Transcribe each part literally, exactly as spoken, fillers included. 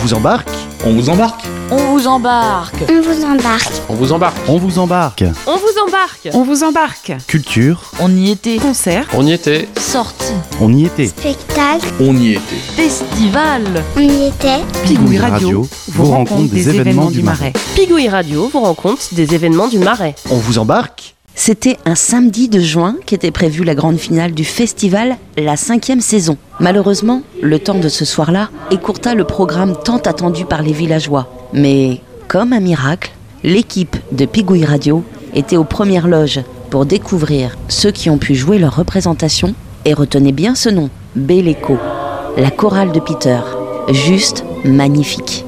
vous embarque. On vous embarque. On vous embarque. On vous embarque. On vous embarque. On vous embarque. On vous embarque. On vous embarque. Culture. On y était. Concert. On y était. Sortie. On y était. Spectacle. On y était. Festival. On y était. Pigouille Radio vous rencontre des événements du Marais. Pigouille Radio vous rencontre des événements du Marais. On vous embarque. C'était un samedi de juin qu'était prévue la grande finale du festival, la cinquième saison. Malheureusement, le temps de ce soir-là écourta le programme tant attendu par les villageois. Mais, comme un miracle, l'équipe de Pigouille Radio était aux premières loges pour découvrir ceux qui ont pu jouer leur représentation. Et retenez bien ce nom, Belleco, la chorale de Peter. Juste magnifique.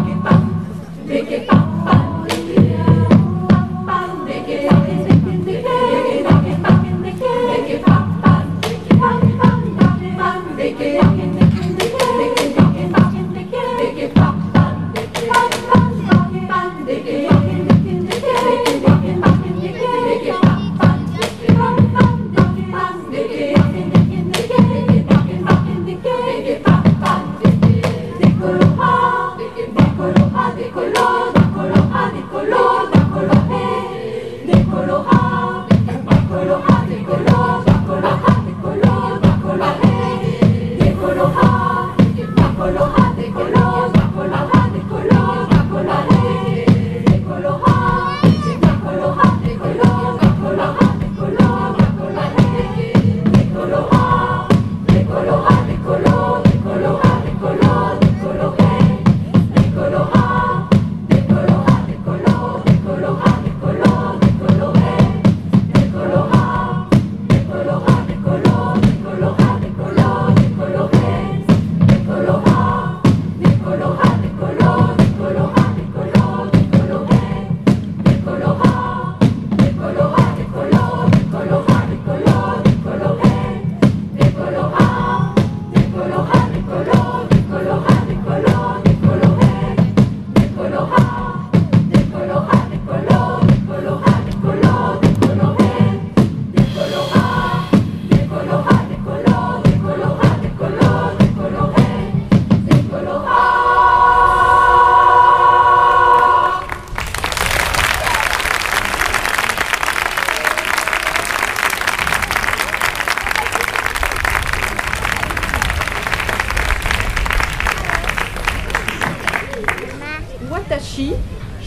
Make it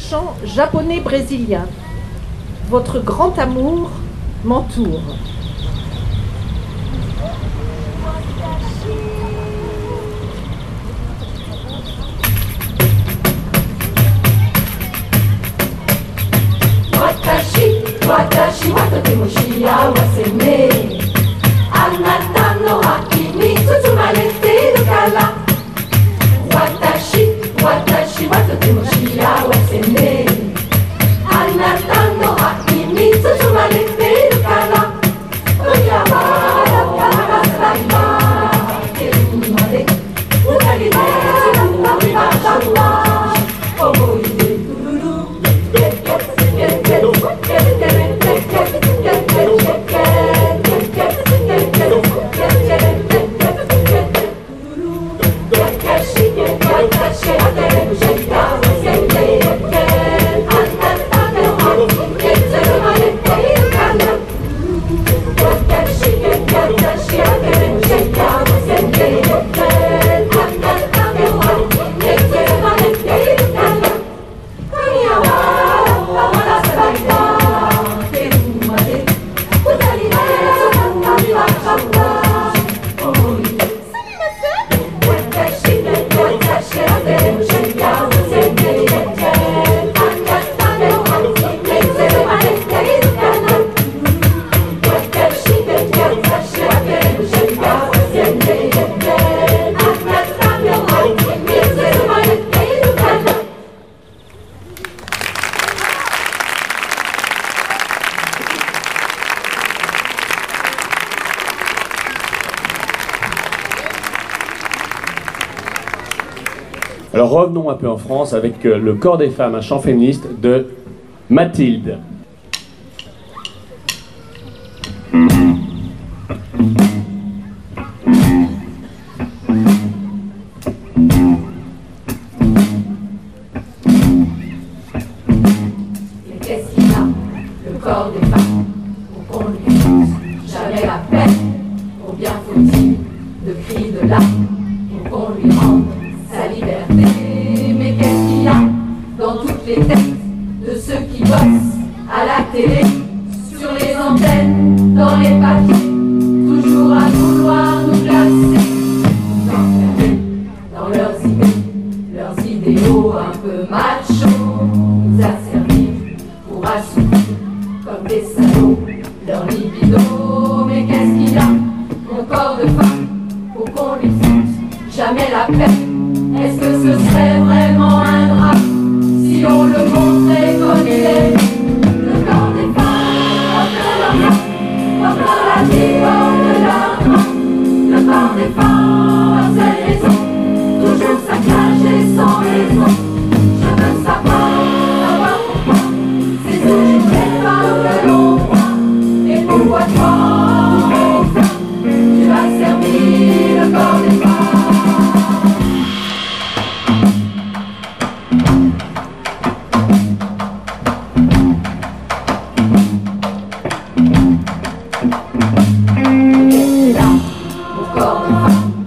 chant japonais-brésilien. Votre grand amour m'entoure. Watashi, watashi wa totemo shiawase ne. Anata no haki ni tsutsumare teru kara. Watashi, watashi wa totemo shiawase ne. Anata no haki ni tsutsumare teru kara. Oya wa karasai wa teru mare. Utari de tsumari wa shawa. Omoi de tururu. Alors revenons un peu en France avec euh, le corps des femmes, un chant féministe de Mathilde. Qu'est-ce qu'il a, le corps des femmes, pour qu'on lui fasse jamais la peine? Combien faut-il de cris de larmes pour qu'on lui rende sa liberté? Mais qu'est-ce qu'il y a dans toutes les têtes de ceux qui bossent à la télé, sur les antennes, dans les papiers, toujours à vouloir nous placer, nous enfermer dans leurs idées, leurs idéaux un peu machos, nous asservir pour assouvir comme des salauds leur libido. Mais qu'est-ce qu'il a, mon corps de femme, pour qu'on lui foute jamais la paix? Est-ce que ce serait vraiment un drame si on le montrait comme il est? Le corps des femmes porte leur nom, porte la vie, porte leur nom. Le corps des femmes a ses raisons, toujours saccagé sans raison. Je veux savoir, savoir pourquoi c'est toujours les femmes que l'on voit. Et pourquoi toi, enfin, tu as servi le corps des femmes? Corps de femme,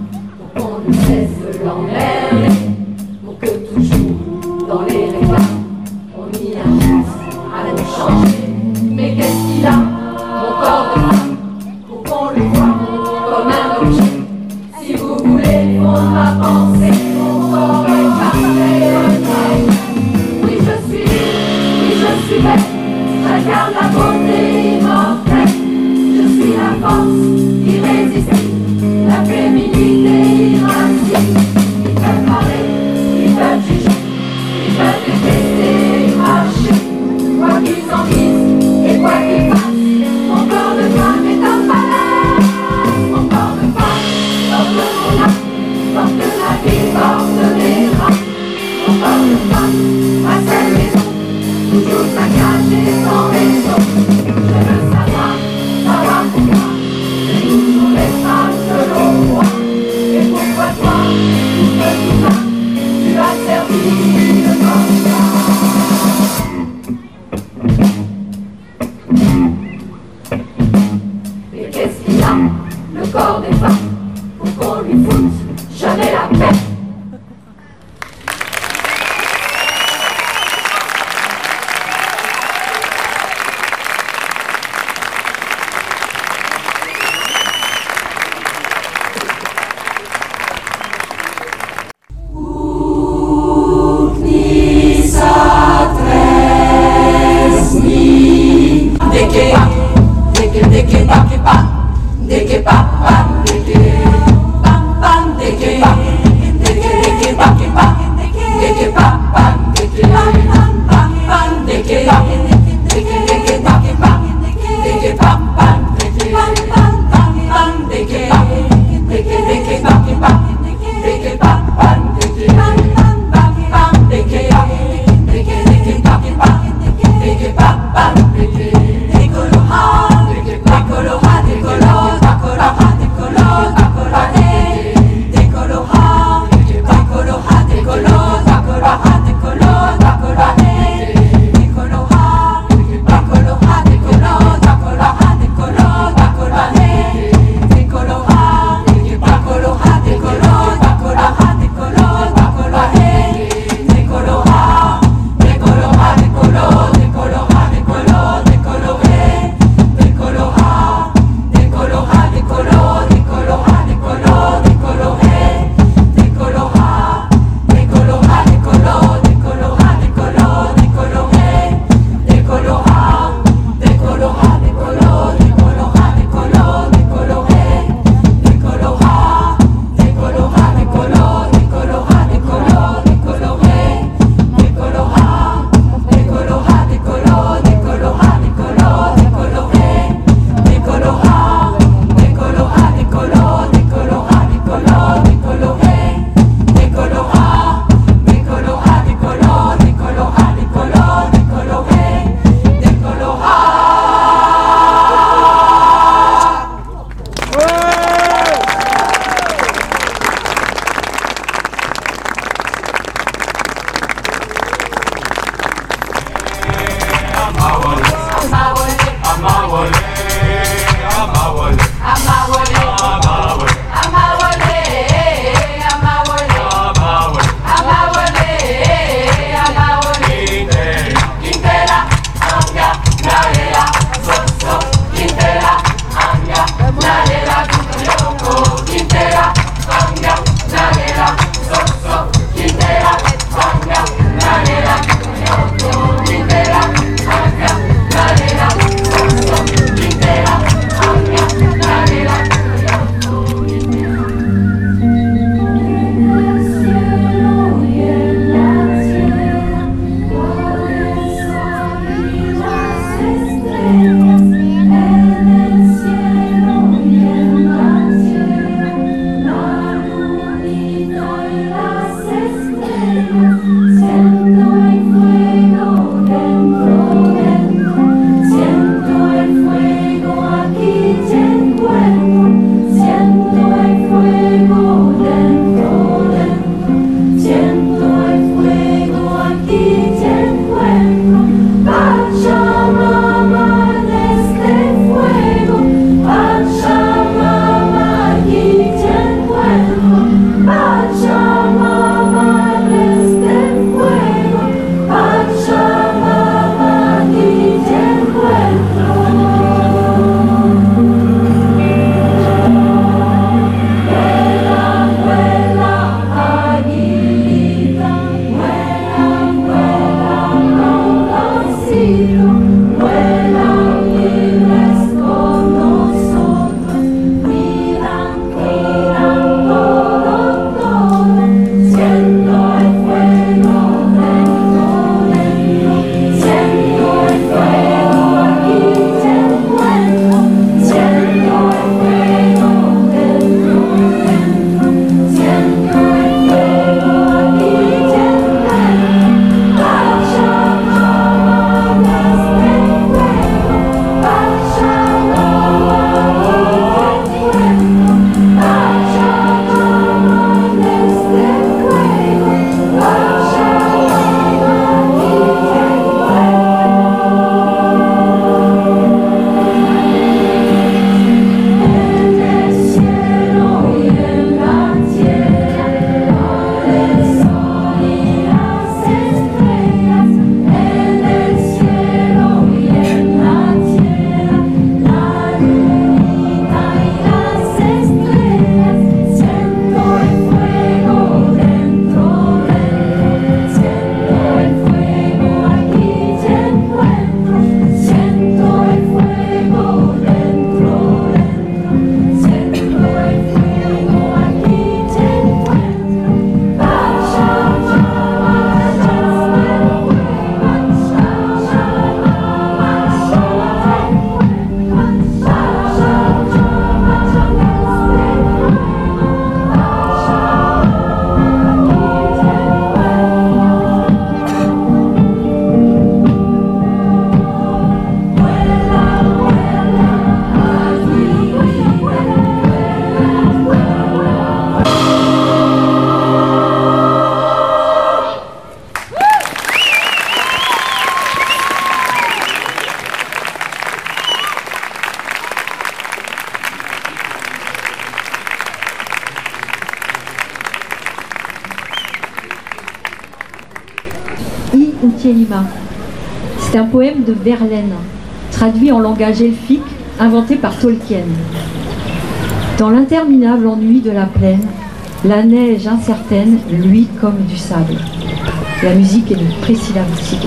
Untielima. C'est un poème de Verlaine, traduit en langage elfique, inventé par Tolkien. Dans l'interminable ennui de la plaine, la neige incertaine luit comme du sable. La musique est de Priscilla Boussier.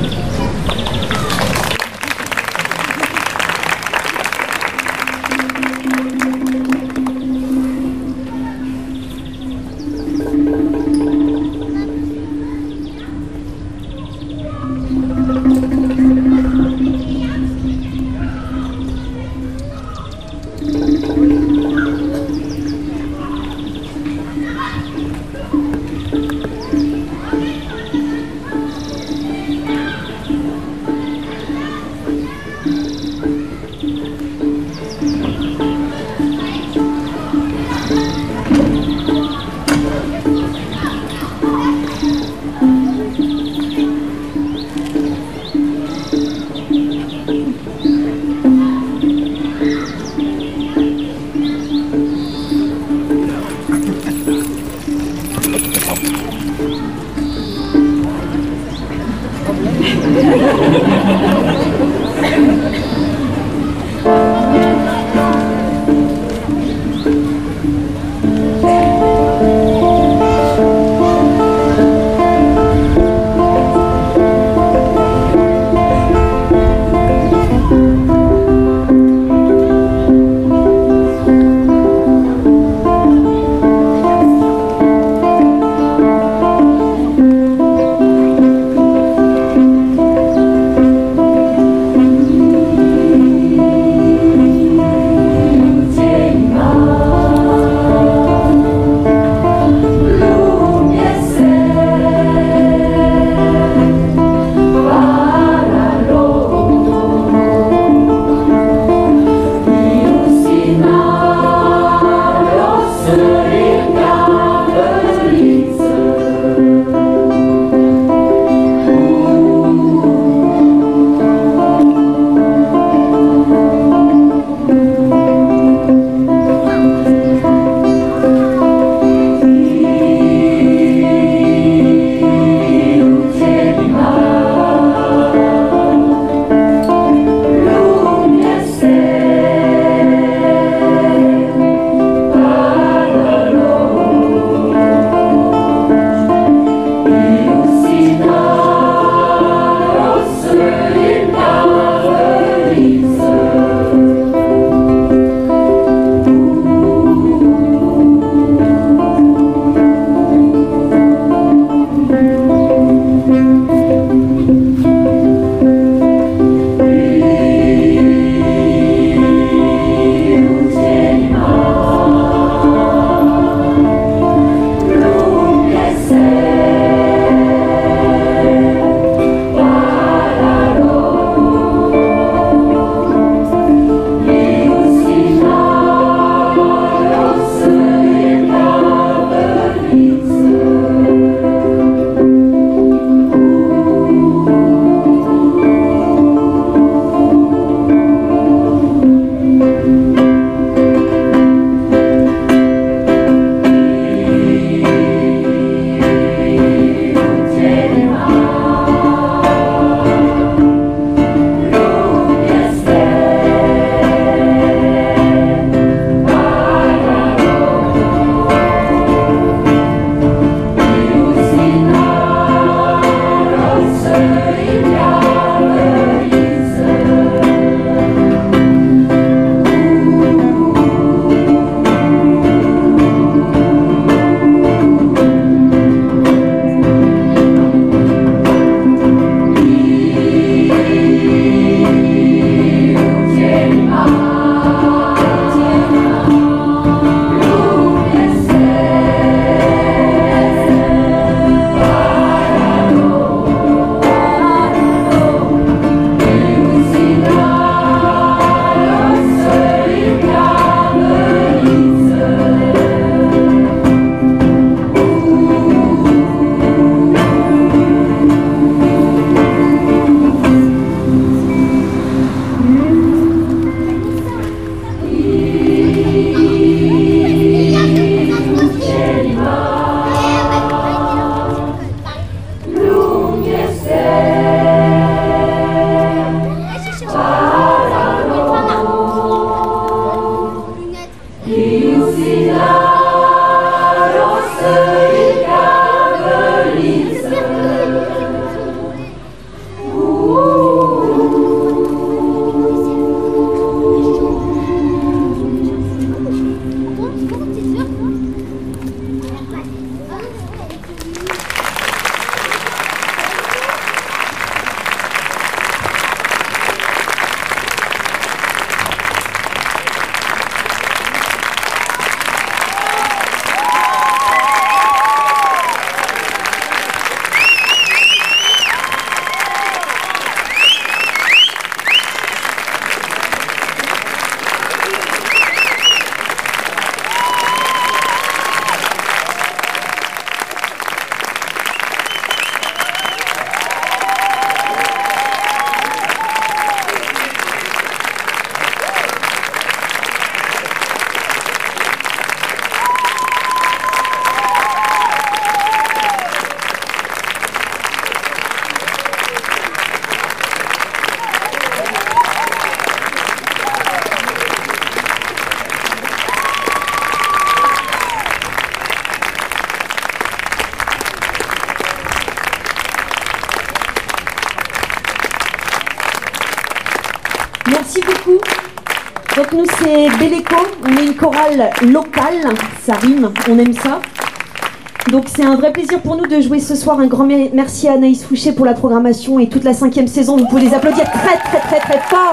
beaucoup. Donc nous c'est Belleco, on est une chorale locale, ça rime, on aime ça. Donc c'est un vrai plaisir pour nous de jouer ce soir. Un grand merci à Anaïs Fouché pour la programmation et toute la cinquième saison. Vous pouvez les applaudir très très très très fort.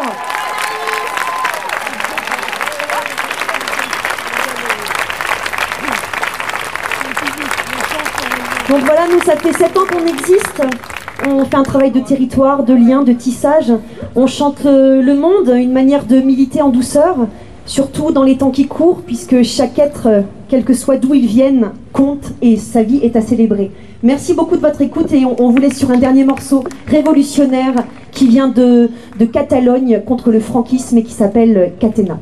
Donc voilà, nous ça fait sept ans qu'on existe. On fait un travail de territoire, de lien, de tissage. On chante le monde, une manière de militer en douceur, surtout dans les temps qui courent, puisque chaque être, quel que soit d'où il vienne, compte et sa vie est à célébrer. Merci beaucoup de votre écoute et on, on vous laisse sur un dernier morceau révolutionnaire qui vient de, de Catalogne contre le franquisme et qui s'appelle Catena.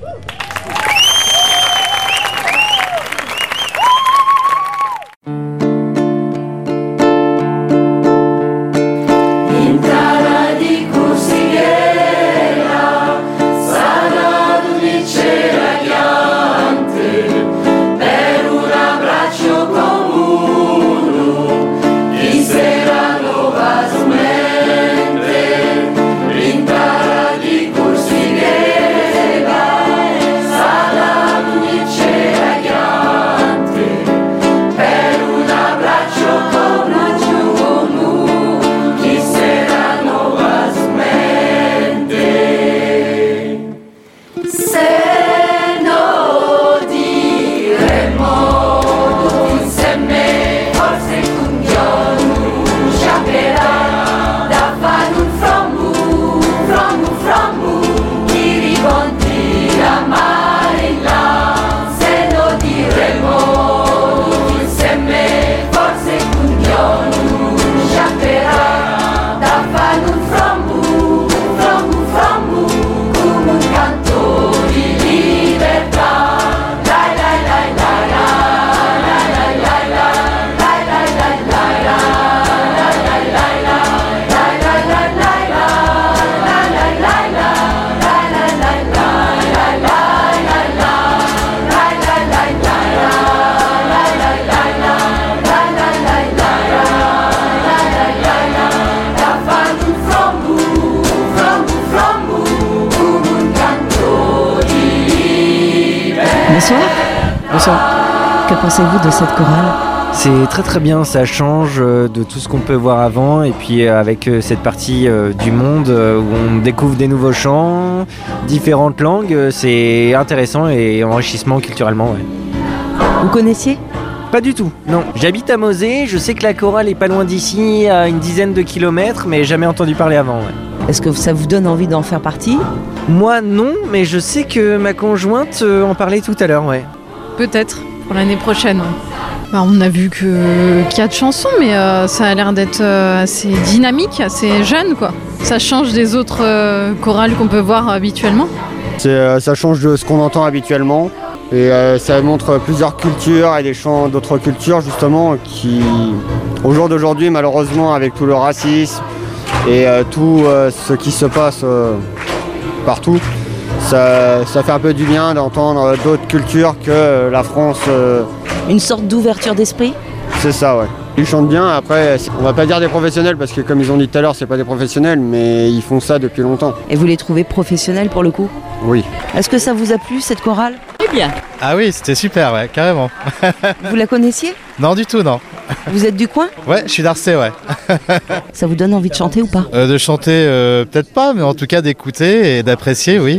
Bonsoir. Bonsoir. Que pensez-vous de cette chorale ? C'est très très bien, ça change de tout ce qu'on peut voir avant et puis avec cette partie du monde où on découvre des nouveaux chants, différentes langues, c'est intéressant et enrichissement culturellement. Ouais. Vous connaissiez ? Pas du tout, non. J'habite à Mosée, je sais que la chorale est pas loin d'ici, à une dizaine de kilomètres, mais jamais entendu parler avant. Ouais. Est-ce que ça vous donne envie d'en faire partie ? Moi non, mais je sais que ma conjointe en parlait tout à l'heure, ouais. Peut-être, pour l'année prochaine. Ouais. Bah, on a vu que, qu'il y a de chansons, mais euh, ça a l'air d'être euh, assez dynamique, assez jeune, quoi. Ça change des autres euh, chorales qu'on peut voir habituellement. C'est, euh, ça change de ce qu'on entend habituellement. Et euh, ça montre plusieurs cultures et des chants d'autres cultures justement qui, au jour d'aujourd'hui, malheureusement, avec tout le racisme et euh, tout euh, ce qui se passe euh, partout, ça, ça fait un peu du bien d'entendre d'autres cultures que euh, la France. Euh... Une sorte d'ouverture d'esprit ? C'est ça, ouais. Ils chantent bien, après, on va pas dire des professionnels parce que comme ils ont dit tout à l'heure, c'est pas des professionnels, mais ils font ça depuis longtemps. Et vous les trouvez professionnels pour le coup ? Oui. Est-ce que ça vous a plu cette chorale ? Eh bien. Ah oui, c'était super, ouais, carrément. Vous la connaissiez ? Non, du tout, non. Vous êtes du coin ? Ouais, je suis d'Arcey, ouais. Ça vous donne envie de chanter ou pas ? euh, De chanter, euh, peut-être pas, mais en tout cas d'écouter et d'apprécier, oui.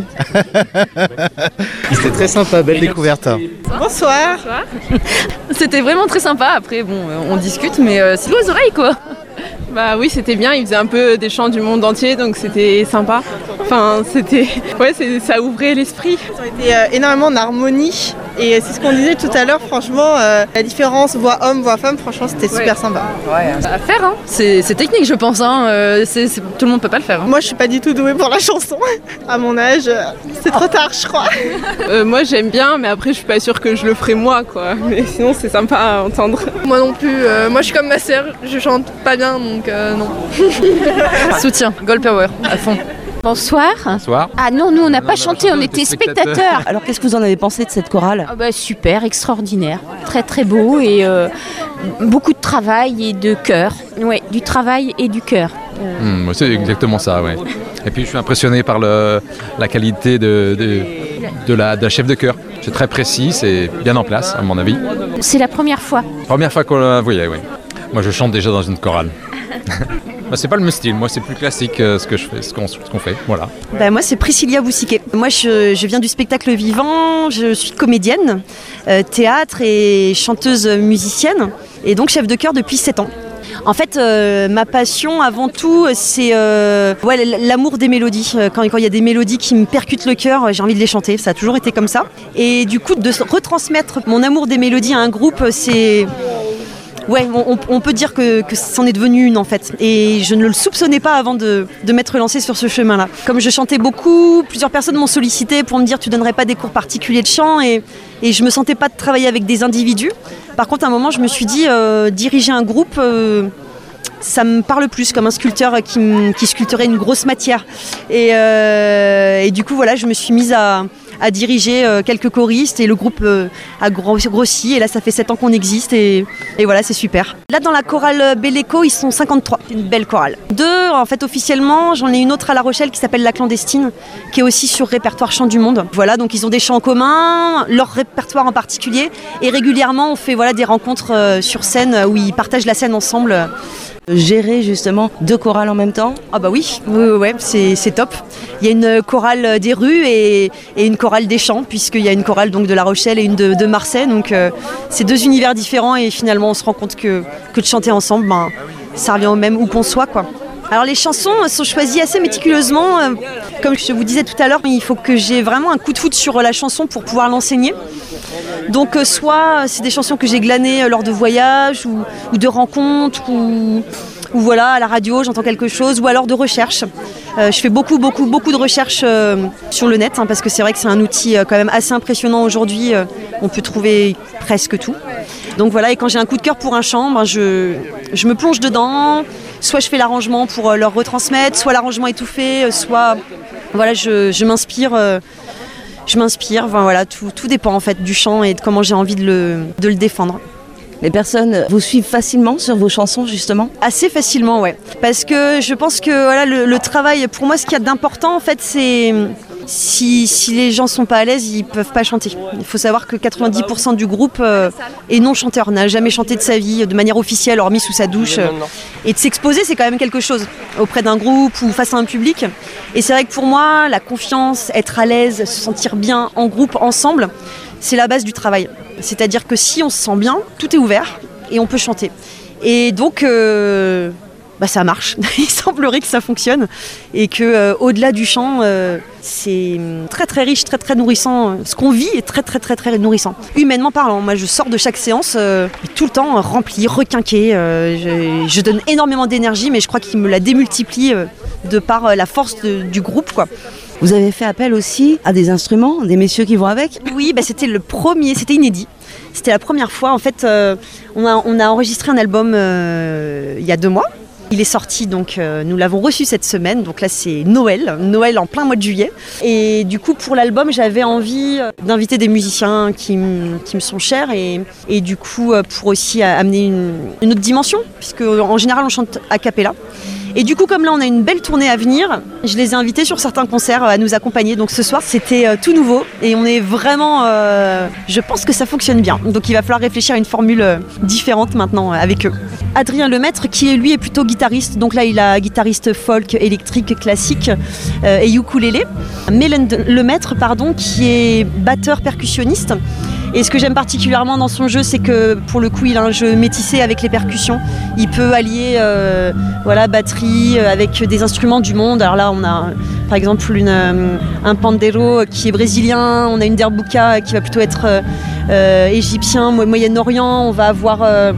C'était très sympa, belle découverte. Bonsoir. Bonsoir. C'était vraiment très sympa. Après, bon, on discute, mais euh, c'est aux oreilles, quoi. Bah oui, c'était bien. Il faisait un peu des chants du monde entier, donc c'était sympa. Enfin, c'était, ouais, c'est, ça ouvrait l'esprit. Ils ont été euh, énormément en harmonie. Et c'est ce qu'on disait tout à l'heure, franchement, euh, la différence voix homme, voix femme, franchement, c'était super ouais. sympa. Ouais, à faire, hein. C'est, c'est technique, je pense. Hein. Euh, c'est, c'est, tout le monde peut pas le faire. Hein. Moi, je suis pas du tout douée pour la chanson. À mon âge, euh, c'est trop tard, je crois. Euh, moi, j'aime bien, mais après, je suis pas sûre que je le ferai moi, quoi. Mais sinon, c'est sympa à entendre. Moi non plus. Euh, moi, je suis comme ma sœur. Je chante pas bien, donc euh, non. Soutien, Gold Power, à fond. Bonsoir. Bonsoir. Ah non, nous on n'a pas chanté, on était spectateurs. Alors qu'est-ce que vous en avez pensé de cette chorale ? Ah bah, super, extraordinaire, très très beau et euh, beaucoup de travail et de cœur. Ouais, du travail et du cœur. Euh... Mmh, c'est exactement ça, ouais. Et puis je suis impressionné par le, la qualité de, de, de, la, de la chef de chœur. C'est très précis, c'est bien en place à mon avis. C'est la première fois. Première fois qu'on la voyait, oui. Moi je chante déjà dans une chorale. Bah, c'est pas le même style, moi c'est plus classique euh, ce que je fais, ce qu'on, ce qu'on fait, voilà. Bah, moi c'est Priscilla Boussiquet. Moi je, je viens du spectacle vivant, je suis comédienne, euh, théâtre et chanteuse musicienne et donc chef de chœur depuis sept ans. En fait, euh, ma passion avant tout, c'est euh, ouais, l'amour des mélodies. Quand il quand y a des mélodies qui me percutent le cœur, j'ai envie de les chanter. Ça a toujours été comme ça. Et du coup, de retransmettre mon amour des mélodies à un groupe, c'est... Ouais, on, on peut dire que, que c'en est devenu une en fait. Et je ne le soupçonnais pas avant de, de m'être lancée sur ce chemin-là. Comme je chantais beaucoup, plusieurs personnes m'ont sollicité pour me dire tu donnerais pas des cours particuliers de chant et, et je me sentais pas de travailler avec des individus. Par contre, à un moment, je me suis dit euh, diriger un groupe, euh, ça me parle plus comme un sculpteur qui, qui sculpterait une grosse matière. Et, euh, et du coup, voilà, je me suis mise à... à diriger euh, quelques choristes et le groupe euh, a grossi et là ça fait sept ans qu'on existe et, et voilà c'est super. Là dans la chorale Belleco ils sont cinquante-trois, c'est une belle chorale. Deux en fait officiellement, j'en ai une autre à La Rochelle qui s'appelle La Clandestine qui est aussi sur répertoire chant du monde. Voilà donc ils ont des chants en commun, leur répertoire en particulier et régulièrement on fait voilà, des rencontres euh, sur scène où ils partagent la scène ensemble. Gérer justement deux chorales en même temps? Ah bah oui, oui, ouais, c'est, c'est top. Il y a une chorale des rues et, et une chorale des champs, puisqu'il y a une chorale donc, de La Rochelle et une de, de Marseille. Donc euh, c'est deux univers différents et finalement on se rend compte que, que de chanter ensemble, ben, ça revient au même où qu'on soit, quoi. Alors les chansons sont choisies assez méticuleusement. Comme je vous disais tout à l'heure, il faut que j'ai vraiment un coup de foudre sur la chanson pour pouvoir l'enseigner. Donc soit c'est des chansons que j'ai glanées lors de voyages ou, ou de rencontres ou, ou voilà à la radio j'entends quelque chose ou alors de recherche. Euh, je fais beaucoup beaucoup beaucoup de recherches euh, sur le net hein, parce que c'est vrai que c'est un outil euh, quand même assez impressionnant aujourd'hui. Euh, on peut trouver presque tout. Donc voilà et quand j'ai un coup de cœur pour un chant, ben, je, je me plonge dedans. Soit je fais l'arrangement pour euh, leur retransmettre, soit l'arrangement est tout fait, soit voilà je, je m'inspire. Euh, Je m'inspire, enfin, voilà, tout, tout dépend en fait du chant et de comment j'ai envie de le, de le défendre. Les personnes vous suivent facilement sur vos chansons justement? Assez facilement, ouais. Parce que je pense que voilà, le, le travail, pour moi ce qu'il y a d'important en fait c'est si, si les gens sont pas à l'aise, ils peuvent pas chanter. Il faut savoir que quatre-vingt-dix pour cent du groupe euh, est non chanteur, n'a jamais chanté de sa vie de manière officielle, hormis sous sa douche. Euh, et de s'exposer c'est quand même quelque chose auprès d'un groupe ou face à un public. Et c'est vrai que pour moi, la confiance, être à l'aise, se sentir bien en groupe, ensemble, c'est la base du travail. C'est-à-dire que si on se sent bien, tout est ouvert et on peut chanter. Et donc, euh, bah ça marche. Il semblerait que ça fonctionne et que euh, au-delà du chant, euh, c'est très très riche, très très nourrissant. Ce qu'on vit est très très très très nourrissant. Humainement parlant, moi je sors de chaque séance euh, tout le temps rempli, requinqué. Euh, je, je donne énormément d'énergie, mais je crois qu'il me la démultiplie euh, de par euh, la force de, du groupe, quoi. Vous avez fait appel aussi à des instruments, des messieurs qui vont avec? Oui, bah c'était le premier, c'était inédit. C'était la première fois. En fait, euh, on, a, on a enregistré un album euh, il y a deux mois. Il est sorti, donc euh, nous l'avons reçu cette semaine. Donc là, c'est Noël, Noël en plein mois de juillet. Et du coup, pour l'album, j'avais envie d'inviter des musiciens qui, m- qui me sont chers. Et, et du coup, pour aussi amener une, une autre dimension, puisque en général, on chante a cappella. Et du coup, comme là, on a une belle tournée à venir, je les ai invités sur certains concerts à nous accompagner. Donc ce soir, c'était euh, tout nouveau et on est vraiment... Euh, je pense que ça fonctionne bien. Donc il va falloir réfléchir à une formule euh, différente maintenant euh, avec eux. Adrien Lemaître, qui lui est plutôt guitariste. Donc là, il a guitariste folk, électrique, classique euh, et ukulélé. Mélène Lemaître, pardon, qui est batteur percussionniste. Et ce que j'aime particulièrement dans son jeu, c'est que pour le coup, il a un jeu métissé avec les percussions. Il peut allier euh, voilà, batterie euh, avec des instruments du monde. Alors là, on a par exemple une, euh, un pandero qui est brésilien, on a une derbuka qui va plutôt être euh, euh, égyptien, Moyen-Orient. On va avoir euh,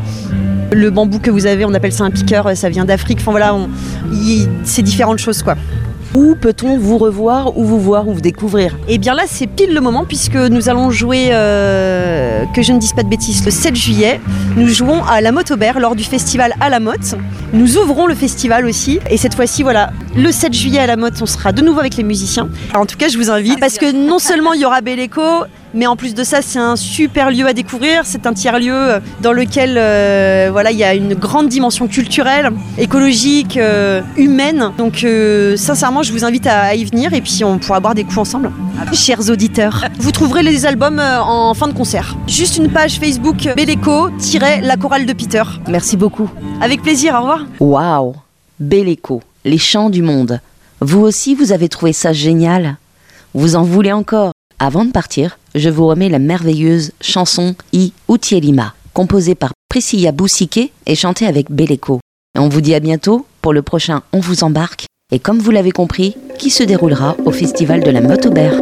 le bambou que vous avez, on appelle ça un piqueur, ça vient d'Afrique. Enfin voilà, on, y, c'est différentes choses, quoi. Où peut-on vous revoir ou vous voir ou vous découvrir? Et bien là, c'est pile le moment puisque nous allons jouer, euh, que je ne dise pas de bêtises, le sept juillet. Nous jouons à la Motte Aubert lors du festival à la Motte. Nous ouvrons le festival aussi. Et cette fois-ci, voilà, le sept juillet à la Motte, on sera de nouveau avec les musiciens. Alors, en tout cas, je vous invite parce que non seulement il y aura Belleco, Mais en plus de ça, c'est un super lieu à découvrir. C'est un tiers-lieu dans lequel euh, voilà, il y a une grande dimension culturelle, écologique, euh, humaine. Donc euh, sincèrement, je vous invite à, à y venir et puis on pourra boire des coups ensemble. Chers auditeurs, vous trouverez les albums euh, en fin de concert. Juste une page Facebook Belleco-la chorale de Peter. Merci beaucoup. Avec plaisir, au revoir. Waouh, Belleco, les chants du monde. Vous aussi, vous avez trouvé ça génial? Vous en voulez encore? Avant de partir, je vous remets la merveilleuse chanson I Utielima, composée par Priscilla Boussiquet et chantée avec Belleco. Et on vous dit à bientôt pour le prochain On vous embarque, et comme vous l'avez compris, qui se déroulera au Festival de la Motte-Aubert.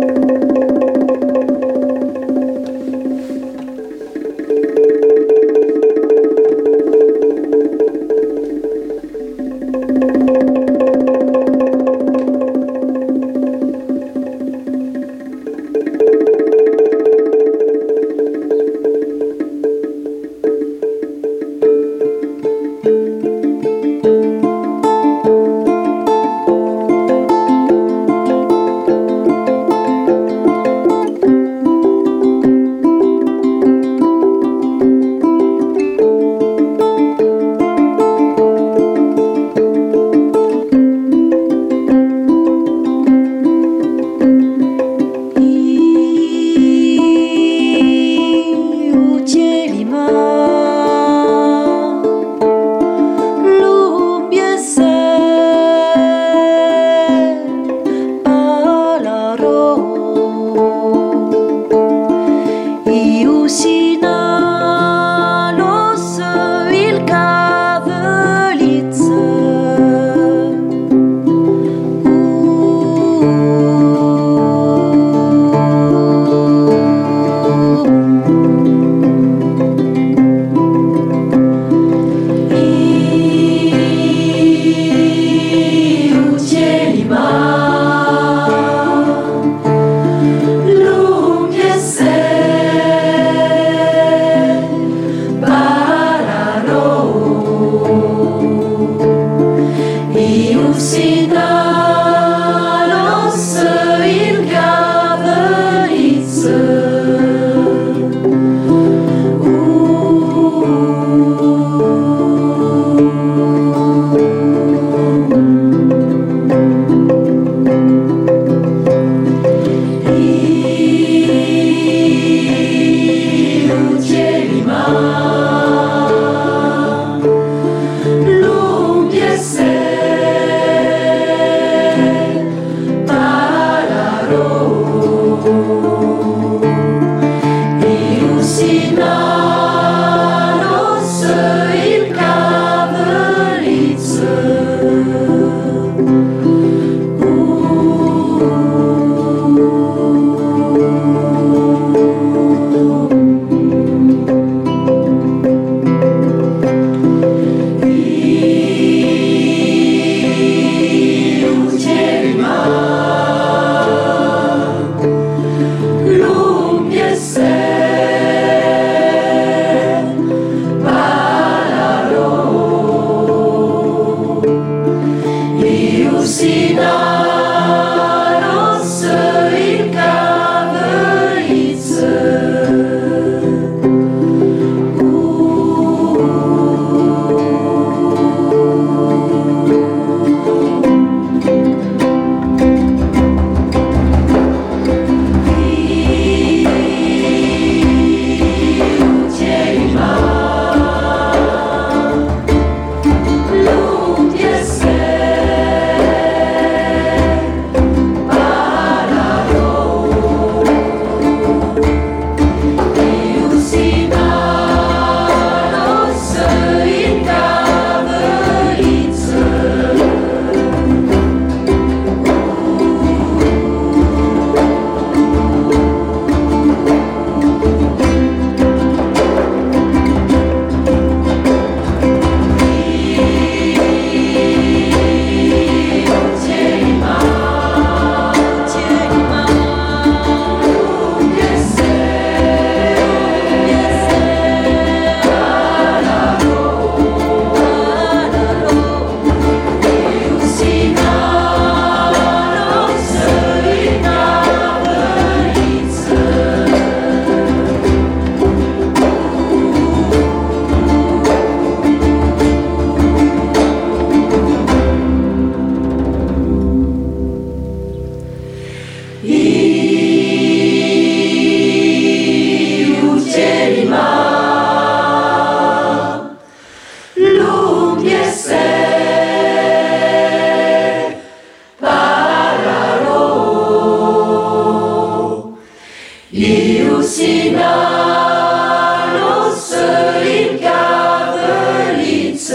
Lucinalos in Kavelitz.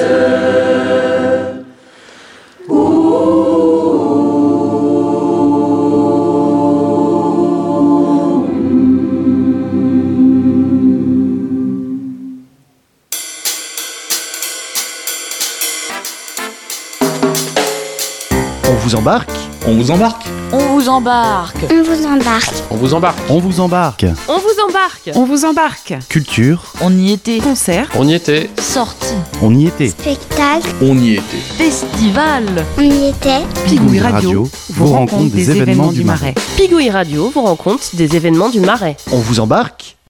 On vous embarque. On vous embarque. On vous embarque. On vous embarque. On vous embarque. On vous embarque. On vous embarque. On vous embarque. Culture. On y était. Concert. On y était. Sortie. On y était. Spectacle. On y était. Festival. On y était. Pigouille Radio vous rencontre des événements du Marais. Pigouille Radio vous rencontre des événements du Marais. On vous embarque.